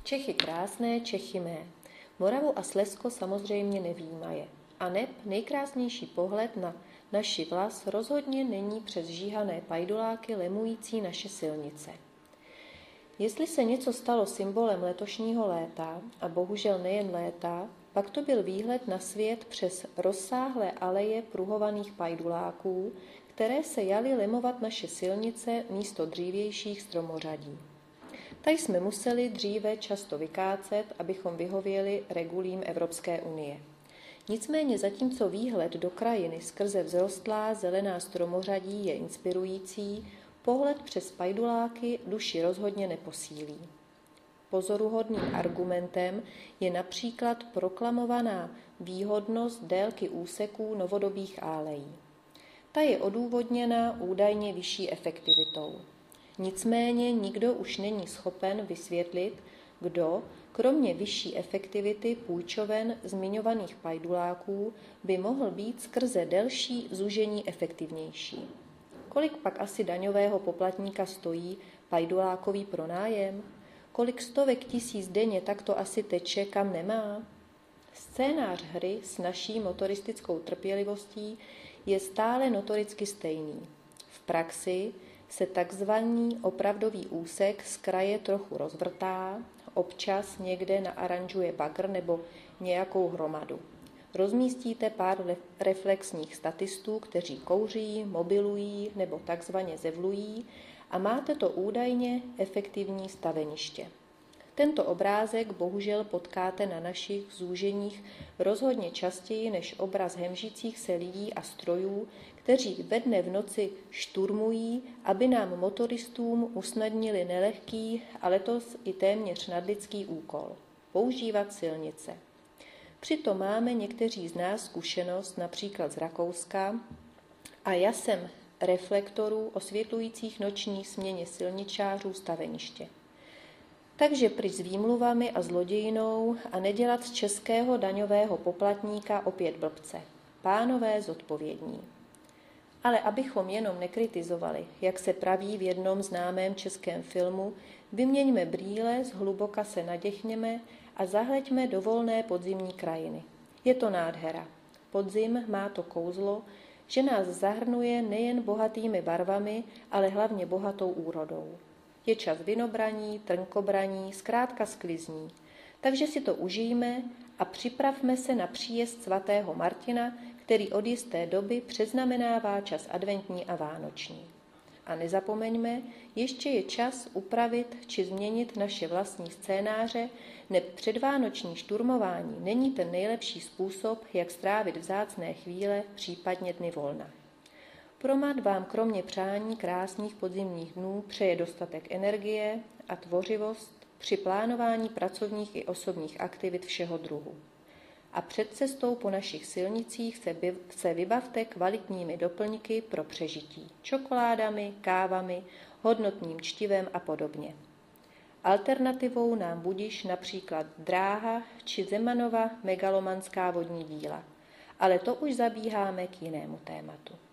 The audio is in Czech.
Čechy krásné, Čechy mé. Moravu a Slezsko samozřejmě nevyjímaje. A neb nejkrásnější pohled na naši vlas rozhodně není přes žíhané pajduláky lemující naše silnice. Jestli se něco stalo symbolem letošního léta, a bohužel nejen léta, pak to byl výhled na svět přes rozsáhlé aleje pruhovaných pajduláků, které se jaly lemovat naše silnice místo dřívějších stromořadí. Tak jsme museli dříve často vykácet, abychom vyhověli regulím Evropské unie. Nicméně zatímco výhled do krajiny skrze vzrostlá zelená stromořadí je inspirující, pohled přes pajduláky duši rozhodně neposílí. Pozoruhodným argumentem je například proklamovaná výhodnost délky úseků novodobých álejí. Ta je odůvodněna údajně vyšší efektivitou. Nicméně nikdo už není schopen vysvětlit, kdo, kromě vyšší efektivity půjčoven zmiňovaných pajduláků, by mohl být skrze delší zúžení efektivnější. Kolik pak asi daňového poplatníka stojí pajdulákový pronájem? Kolik stovek tisíc denně takto asi teče, kam nemá? Scénář hry s naší motoristickou trpělivostí je stále notoricky stejný. V praxi se takzvaný opravdový úsek z kraje trochu rozvrtá, občas někde naaranžuje bagr nebo nějakou hromadu. Rozmístíte pár reflexních statistů, kteří kouří, mobilují nebo takzvaně zevlují a máte to údajně efektivní staveniště. Tento obrázek bohužel potkáte na našich zúženích rozhodně častěji než obraz hemžících se lidí a strojů, kteří ve dne v noci šturmují, aby nám motoristům usnadnili nelehký a letos i téměř nadlidský úkol – používat silnice. Přitom máme někteří z nás zkušenost například z Rakouska a jasem reflektorů osvětlujících noční směně silničářů staveniště. Takže pryč s výmluvami a zlodějinou a nedělat z českého daňového poplatníka opět blbce. Pánové zodpovědní. Ale abychom jenom nekritizovali, jak se praví v jednom známém českém filmu, vyměňme brýle, zhluboka se naděchněme a zahleďme do volné podzimní krajiny. Je to nádhera. Podzim má to kouzlo, že nás zahrnuje nejen bohatými barvami, ale hlavně bohatou úrodou. Je čas vinobraní, trnkobraní, zkrátka sklizní. Takže si to užijme a připravme se na příjezd svatého Martina, který od jisté doby předznamenává čas adventní a vánoční. A nezapomeňme, ještě je čas upravit či změnit naše vlastní scénáře, neb předvánoční šturmování není ten nejlepší způsob, jak strávit vzácné chvíle, případně dny volna. Promat vám kromě přání krásných podzimních dnů přeje dostatek energie a tvořivost při plánování pracovních i osobních aktivit všeho druhu. A před cestou po našich silnicích se vybavte kvalitními doplňky pro přežití, čokoládami, kávami, hodnotným čtivem a podobně. Alternativou nám budiš například Dráha či Zemanova megalomanská vodní díla, ale to už zabíháme k jinému tématu.